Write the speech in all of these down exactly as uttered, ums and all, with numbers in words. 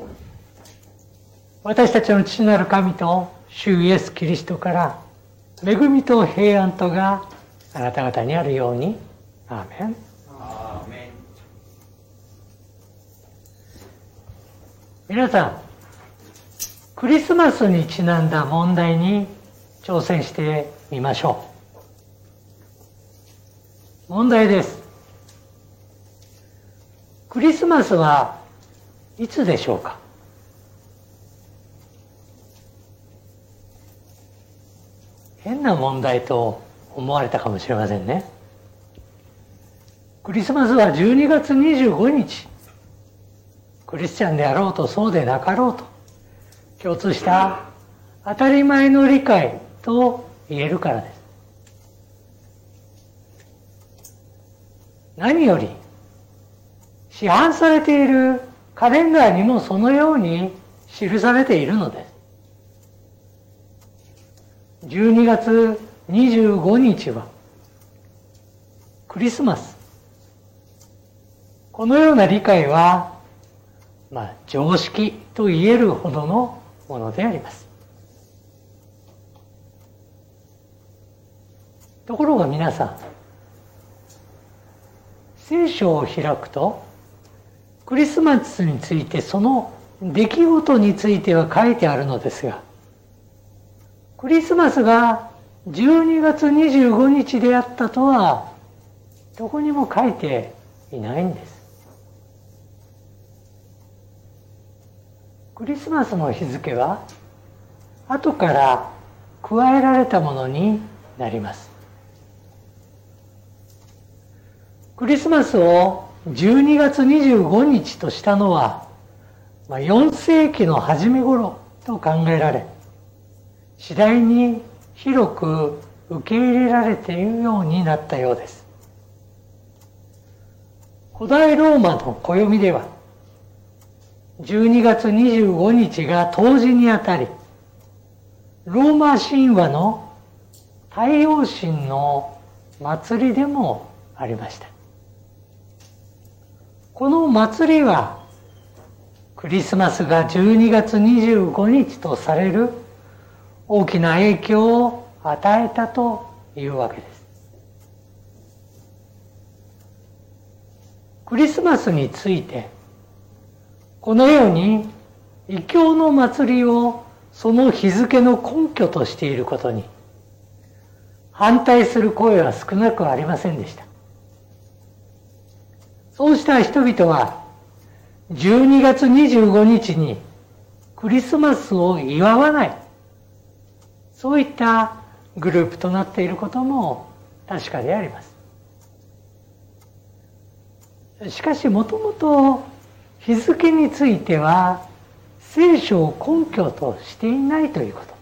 私たちの父なる神と主イエス・キリストから恵みと平安とがあなた方にあるように。アーメン。 アーメン。 皆さん、クリスマスにちなんだ問題に挑戦してみましょう。問題です。クリスマスはいつでしょうか？変な問題と思われたかもしれませんね。クリスマスはじゅうにがつにじゅうごにち。クリスチャンであろうとそうでなかろうと共通した当たり前の理解と言えるからです。何より市販されているカレンダーにもそのように記されているのです。じゅうにがつにじゅうごにちはクリスマス。このような理解は、まあ、常識と言えるほどのものであります。ところが皆さん、聖書を開くと、クリスマスについてその出来事については書いてあるのですが、クリスマスがじゅうにがつにじゅうごにちであったとはどこにも書いていないんです。クリスマスの日付は後から加えられたものになります。クリスマスをじゅうにがつにじゅうごにちとしたのは、まあ、よんせいきの初め頃と考えられ、次第に広く受け入れられているようになったようです。古代ローマの暦では、じゅうにがつにじゅうごにちが冬至にあたり、ローマ神話の太陽神の祭りでもありました。この祭りは、クリスマスがじゅうにがつにじゅうごにちとされる大きな影響を与えたというわけです。クリスマスについて、このように異教の祭りをその日付の根拠としていることに、反対する声は少なくありませんでした。そうした人々は、じゅうにがつにじゅうごにちにクリスマスを祝わない、そういったグループとなっていることも確かであります。しかしもともと日付については聖書を根拠としていないということ。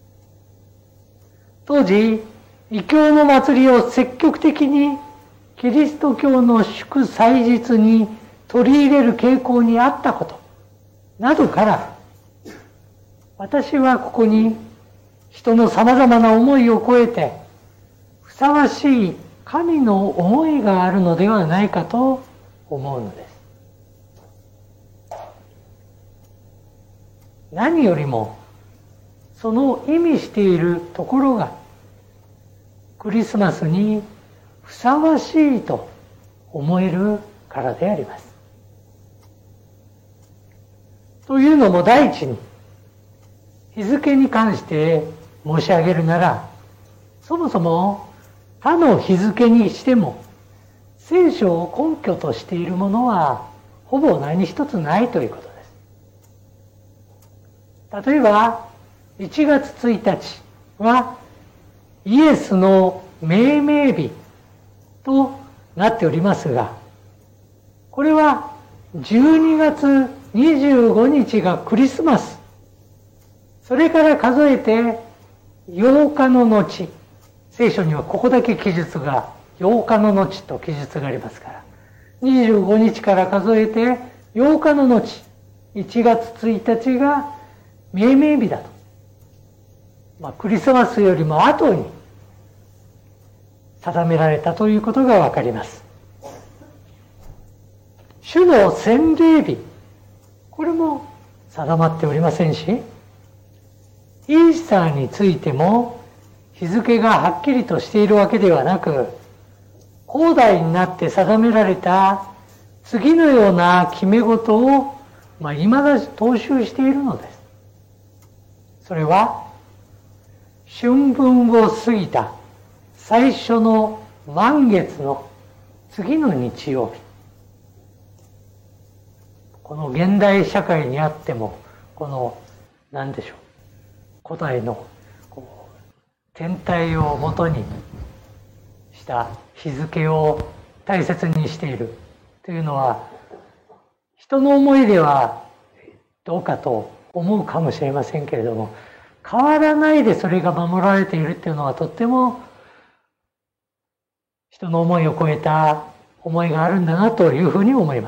当時、異教の祭りを積極的にキリスト教の祝祭日に取り入れる傾向にあったことなどから、私はここに人のさまざまな思いを超えてふさわしい神の思いがあるのではないかと思うのです。何よりもその意味しているところがクリスマスにふさわしいと思えるからであります。というのも第一に日付に関して申し上げるなら、そもそも他の日付にしても聖書を根拠としているものはほぼ何一つないということです。例えばいちがつついたちはイエスの命名日となっておりますが、これはじゅうにがつにじゅうごにちがクリスマス、それから数えてようかの後、聖書にはここだけ記述がようかの後と記述がありますから、にじゅうごにちから数えてようかの後、いちがつついたちが命名日だと。まあ、クリスマスよりも後に定められたということがわかります。主の洗礼日、これも定まっておりませんし、イースターについても日付がはっきりとしているわけではなく、後代になって定められた次のような決め事を、まあ、未だ踏襲しているのです。それは、春分を過ぎた最初の満月の次の日曜日。この現代社会にあっても、この、何でしょう、古代のこう天体をもとにした日付を大切にしているというのは、人の思いではどうかと思うかもしれませんけれども、変わらないでそれが守られているというのはとっても人の思いを超えた思いがあるんだなというふうに思います。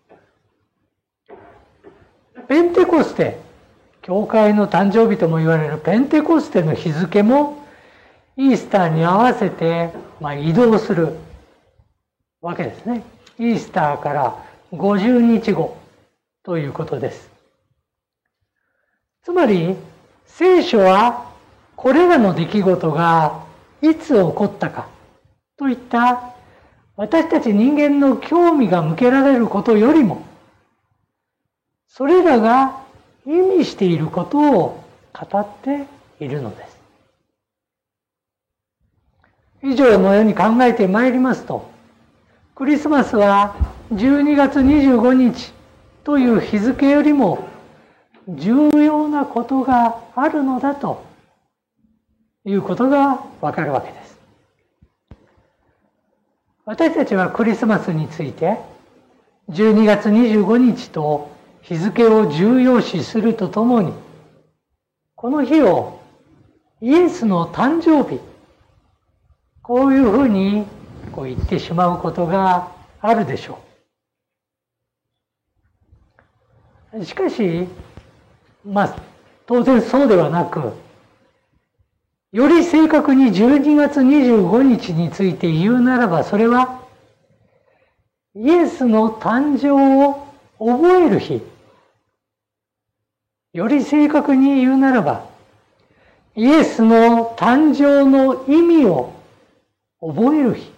ペンテコステ、教会の誕生日とも言われるペンテコステの日付もイースターに合わせて、まあ、移動するわけですね。イースターからごじゅうにちごということです。つまり聖書はこれらの出来事がいつ起こったかといった私たち人間の興味が向けられることよりも、それらが意味していることを語っているのです。以上のように考えてまいりますと、クリスマスはじゅうにがつにじゅうごにちという日付よりも重要なことがあるのだということがわかるわけです。私たちはクリスマスについてじゅうにがつにじゅうごにちと日付を重要視するとともに、この日をイエスの誕生日、こういうふうにこう言ってしまうことがあるでしょう。しかし、まあ、当然そうではなく、より正確にじゅうにがつにじゅうごにちについて言うならば、それはイエスの誕生を覚える日。より正確に言うならば、イエスの誕生の意味を覚える日。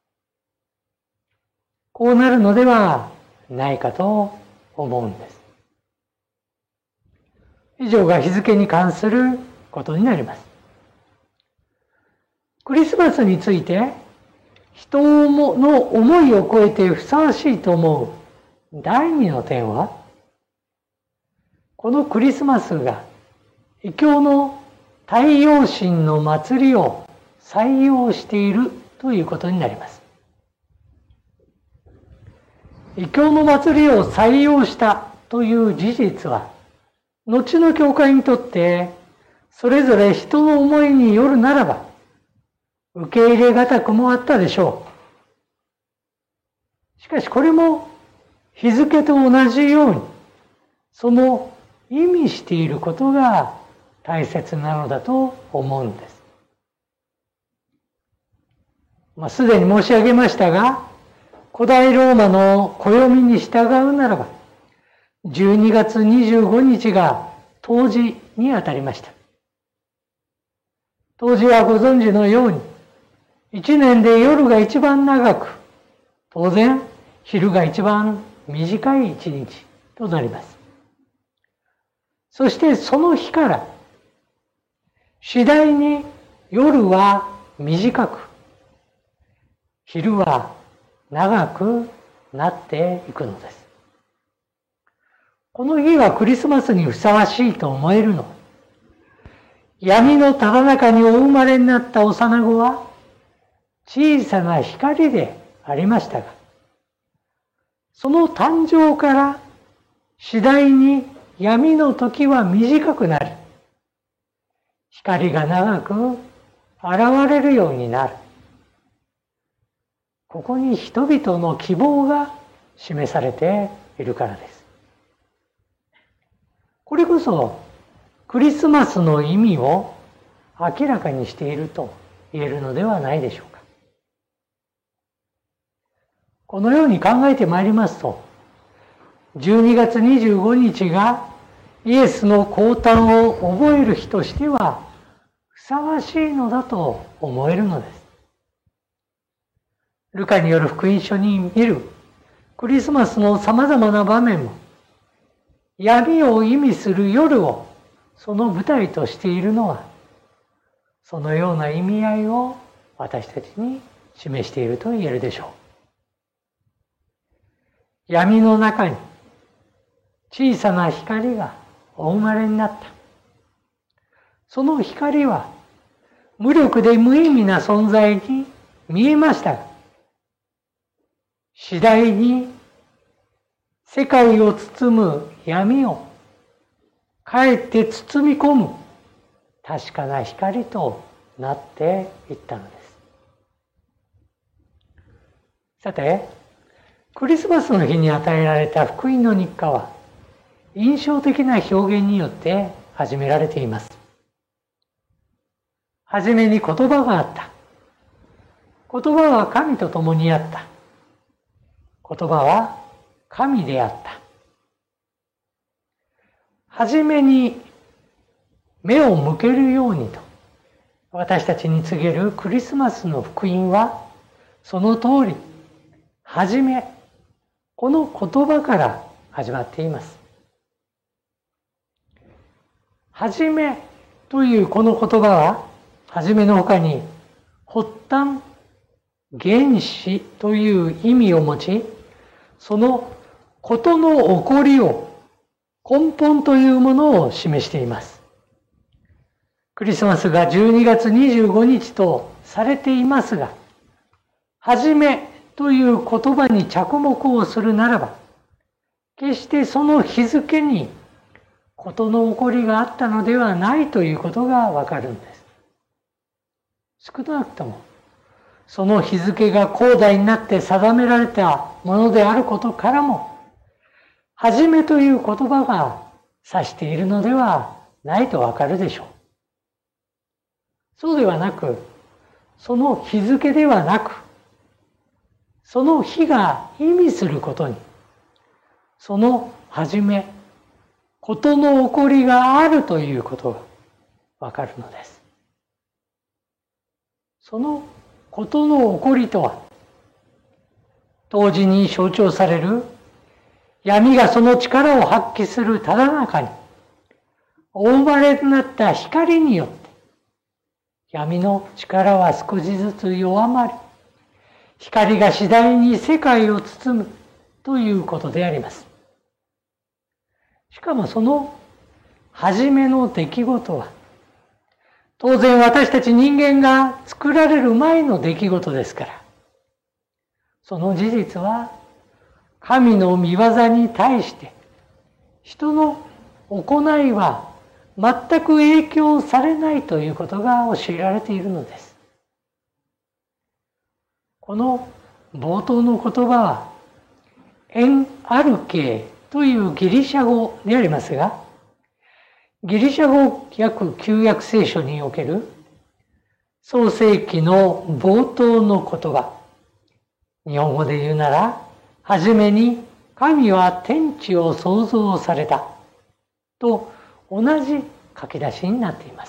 こうなるのではないかと思うんです。以上が日付に関することになります。クリスマスについて人の思いを超えてふさわしいと思う第二の点は、このクリスマスが異教の太陽神の祭りを採用しているということになります。異教の祭りを採用したという事実は、後の教会にとってそれぞれ人の思いによるならば受け入れがたくもあったでしょう。しかしこれも日付と同じように、その意味していることが大切なのだと思うんです。まあ、すでに申し上げましたが、古代ローマの暦に従うならば、じゅうにがつにじゅうごにちが冬至にあたりました。冬至はご存知のように、一年で夜が一番長く、当然昼が一番短い一日となります。そしてその日から、次第に夜は短く、昼は長くなっていくのです。この日はクリスマスにふさわしいと思えるのは、闇のただ中にお生まれになった幼子は小さな光でありましたが、その誕生から次第に闇の時は短くなり、光が長く現れるようになる。ここに人々の希望が示されているからです。これこそクリスマスの意味を明らかにしていると言えるのではないでしょうか。このように考えてまいりますと、じゅうにがつにじゅうごにちがイエスの降誕を覚える日としてはふさわしいのだと思えるのです。ルカによる福音書に見るクリスマスのさまざまな場面も、闇を意味する夜をその舞台としているのは、そのような意味合いを私たちに示していると言えるでしょう。闇の中に小さな光がお生まれになった。その光は無力で無意味な存在に見えましたが、次第に世界を包む闇をかえって包み込む確かな光となっていったのです。さて、クリスマスの日に与えられた福音の日課は印象的な表現によって始められています。はじめに言葉があった。言葉は神と共にあった。言葉は神であった。はじめに目を向けるようにと私たちに告げるクリスマスの福音はその通り、はじめ、この言葉から始まっています。はじめというこの言葉は、はじめの他に発端、原始という意味を持ち、そのことの起こりを根本というものを示しています。クリスマスがじゅうにがつにじゅうごにちとされていますが、はじめという言葉に着目をするならば、決してその日付に事の起こりがあったのではないということがわかるんです。少なくとも、その日付が後代になって定められたものであることからも、はじめという言葉が指しているのではないとわかるでしょう。そうではなく、その日付ではなく、その日が意味することに、そのはじめ、ことの起こりがあるということがわかるのです。そのことの起こりとは、当時に象徴される闇がその力を発揮するただ中に、お生まれとなった光によって、闇の力は少しずつ弱まり、光が次第に世界を包むということであります。しかもその初めの出来事は、当然私たち人間が作られる前の出来事ですから、その事実は神の御業に対して人の行いは全く影響されないということが教えられているのです。この冒頭の言葉はエンアルケというギリシャ語でありますが、ギリシャ語訳旧約聖書における創世記の冒頭の言葉、日本語で言うなら、はじめに神は天地を創造されたと同じ書き出しになっています。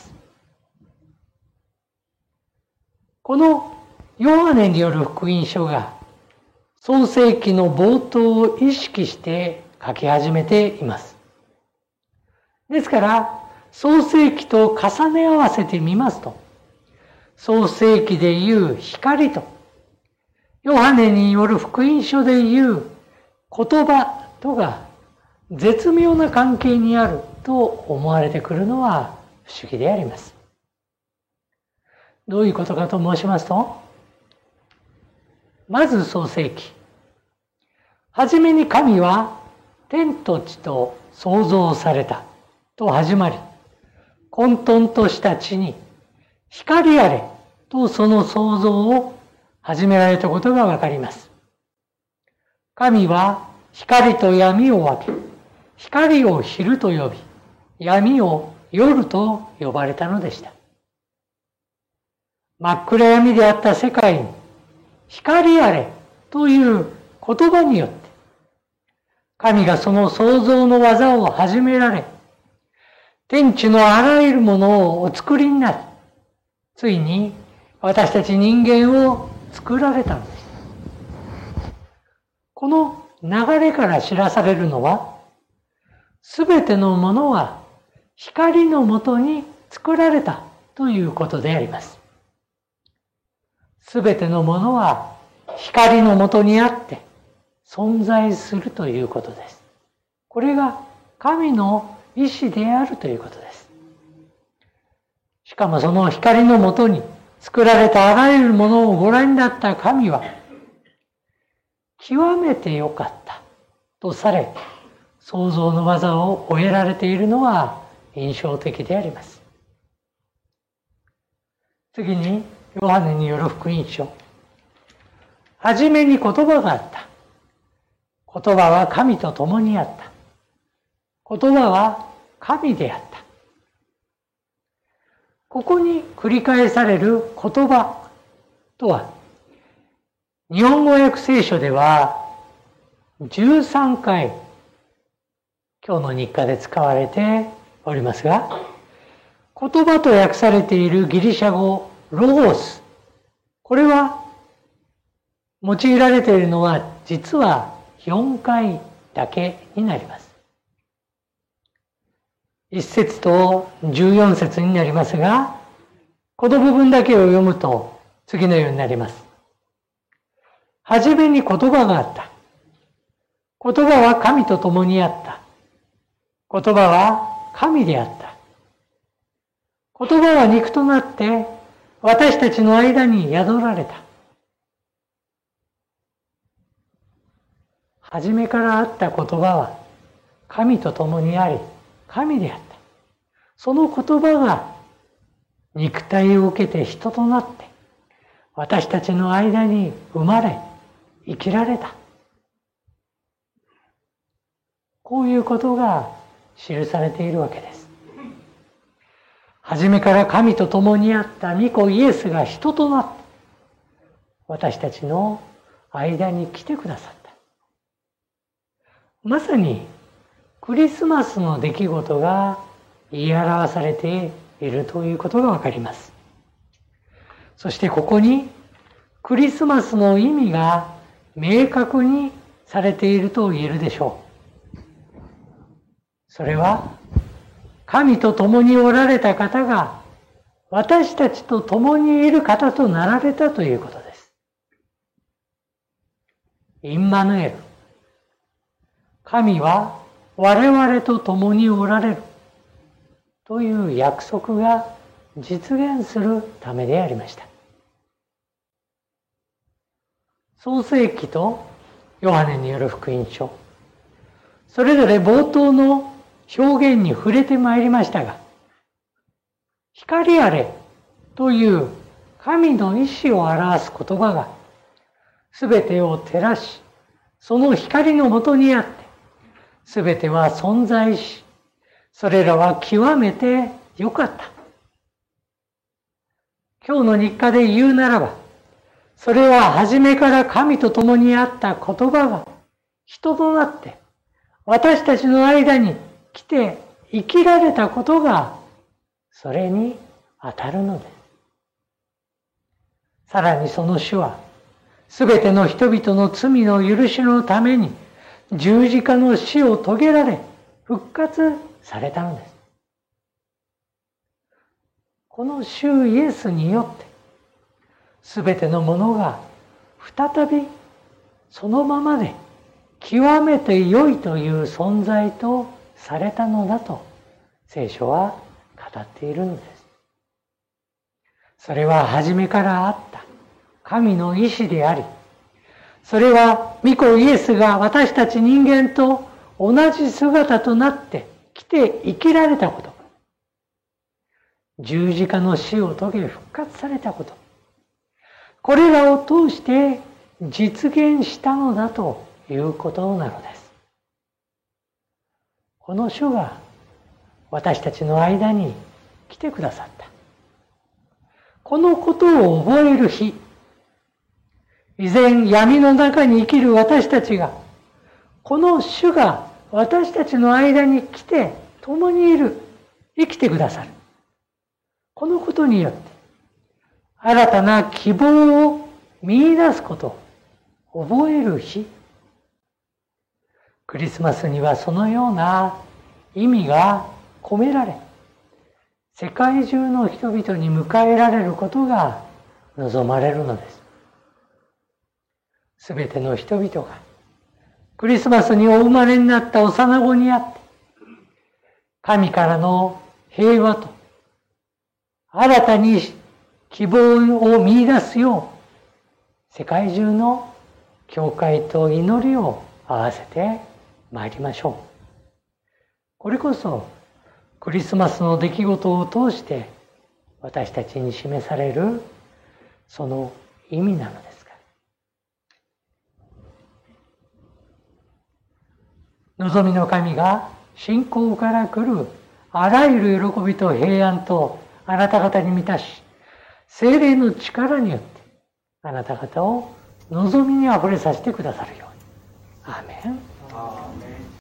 このヨハネによる福音書が創世記の冒頭を意識して書き始めています。ですから、創世記と重ね合わせてみますと、創世記でいう光と、ヨハネによる福音書でいう言葉とが絶妙な関係にあると思われてくるのは不思議であります。どういうことかと申しますと、まず創世記。はじめに神は天と地と創造されたと始まり、混沌とした地に光あれとその創造を始められたことがわかります。神は光と闇を分け、光を昼と呼び、闇を夜と呼ばれたのでした。真っ暗闇であった世界に光あれという言葉によって、神がその創造の技を始められ、 天地のあらゆるものをお作りになり、ついに私たち人間を作られたのです。この流れから知らされるのは、すべてのものは光のもとに作られたということであります。すべてのものは光のもとにあって存在するということです。これが神の意志であるということです。しかもその光のもとに作られたあらゆるものをご覧になった神は、極めて良かったとされ、創造の技を終えられているのは印象的であります。次に、ヨハネによる福音書。はじめに言葉があった。言葉は神と共にあった。言葉は神であった。ここに繰り返される言葉とは、日本語訳聖書ではじゅうさんかい今日の日課で使われておりますが、言葉と訳されているギリシャ語ロゴス、これは用いられているのは実はよんかいだけになります。いち節とじゅうよん節になりますが、この部分だけを読むと次のようになります。はじめに言葉があった。言葉は神と共にあった。言葉は神であった。言葉は肉となって私たちの間に宿られた。はじめからあった言葉は神と共にあり、神であった。その言葉が肉体を受けて人となって私たちの間に生まれ生きられた。こういうことが記されているわけです。はじめから神と共にあった御子イエスが人となって私たちの間に来てくださった。まさにクリスマスの出来事が言い表されているということがわかります。そしてここにクリスマスの意味が明確にされていると言えるでしょう。それは神と共におられた方が私たちと共にいる方となられたということです。インマヌエル。神は我々と共におられるという約束が実現するためでありました。創世記とヨハネによる福音書、それぞれ冒頭の表現に触れてまいりましたが、光あれという神の意志を表す言葉がすべてを照らし、その光のもとにあってすべては存在し、それらは極めて良かった。今日の日課で言うならば、それは初めから神と共にあった言葉が人となって私たちの間に来て生きられたことがそれに当たるのです。さらにその主はすべての人々の罪の許しのために十字架の死を遂げられ復活されたのです。この主イエスによってすべてのものが再びそのままで極めて良いという存在とされたのだと聖書は語っているのです。それは初めからあった神の意志であり、それは御子イエスが私たち人間と同じ姿となって来て生きられたこと、十字架の死を遂げ復活されたこと、これらを通して実現したのだということなのです。この主が私たちの間に来てくださった。このことを覚える日、依然闇の中に生きる私たちが、この主が私たちの間に来て共にいる、 生きてくださる。このことによって新たな希望を見出すことを覚える日。クリスマスにはそのような意味が込められ、世界中の人々に迎えられることが望まれるのです。すべての人々がクリスマスにお生まれになった幼子にあって、神からの平和と新たに希望を見出すよう、世界中の教会と祈りを合わせてまいりましょう。これこそクリスマスの出来事を通して私たちに示されるその意味なのですから。望みの神が信仰から来るあらゆる喜びと平安とあなた方に満たし、聖霊の力によってあなた方を望みにあふれさせてくださるように。アーメン。